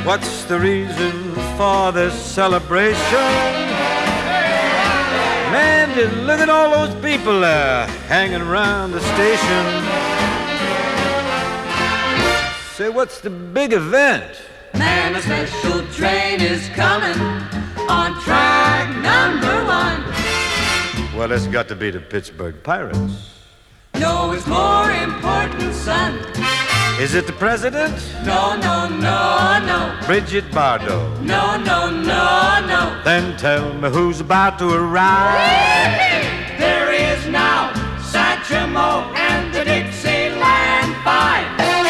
What's the reason for this celebration? Man, just look at all those people hanging around the station. Say, what's the big event? Man, a special train is coming on track number 1. Well, it's got to be the Pittsburgh Pirates. No, it's more important, son. Is it the president? No, no, no, no. Bridget Bardot? No, no, no, no. Then tell me who's about to arrive. There he is now, Satchmo and the Dixieland Five.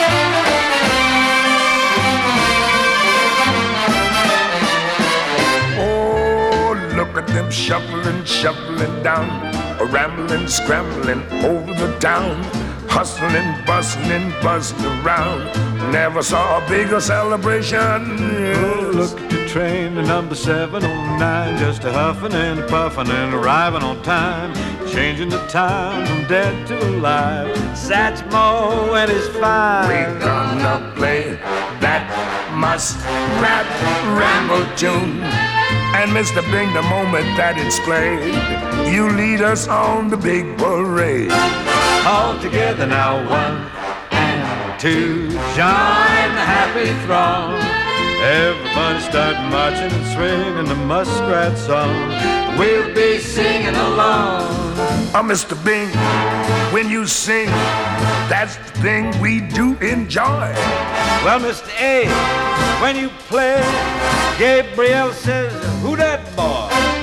Oh, look at them shuffling, shuffling down, rambling, scrambling over the town. Hustling, bustling, buzzing around. Never saw a bigger celebration. Oh, look at the train, the number 709, just a huffing and puffing and arriving on time, changing the time from dead to alive. Satchmo and his five. We're gonna play that muskrat ramble tune. And Mr. Bing, the moment that it's played, you lead us on the big parade. All together now, 1 and 2, join the happy throng. Everybody start marching and swinging the muskrat song. We'll be singing along. Mr. Bing, when you sing, that's the thing we do enjoy. Well, Mr. A, when you play, Gabriel says, who that boy?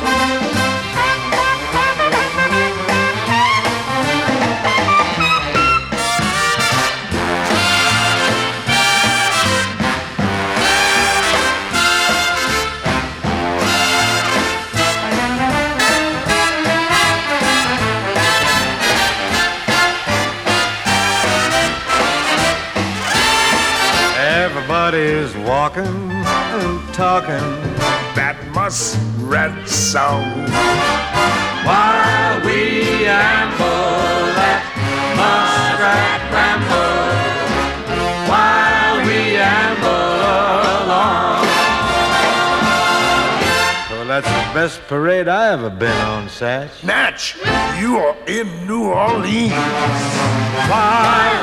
Everybody's walking and talking that muskrat song. while we amble at Muskrat Ramble, while we amble along. Well, that's the best parade I ever been on, Satch. Natch, you are in New Orleans. While